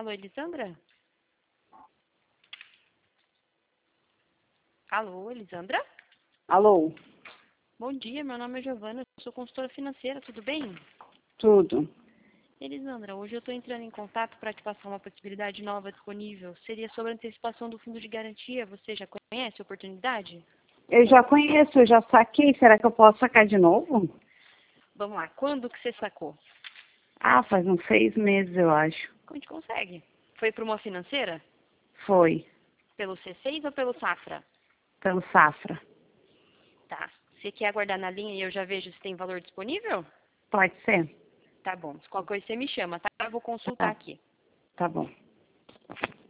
Alô, Elisandra? Alô, Elisandra? Alô, Bom dia, meu nome é Giovana, eu sou consultora financeira, tudo bem? tudo. Elisandra, hoje eu estou entrando em contato para te passar uma possibilidade nova disponível. Seria sobre a antecipação do fundo de garantia. Você já conhece a oportunidade? Eu já conheço, eu já saquei. Será que eu posso sacar de novo? Vamos lá, quando que você sacou? Ah, faz uns 6 meses, eu acho. Como a gente consegue? Foi para uma financeira? Foi, Pelo C6 ou pelo Safra? pelo Safra. Tá. Você quer aguardar na linha e eu já vejo se tem valor disponível? Pode ser? Tá bom. Se qualquer coisa você me chama, tá? Eu vou consultar Tá, aqui. tá bom.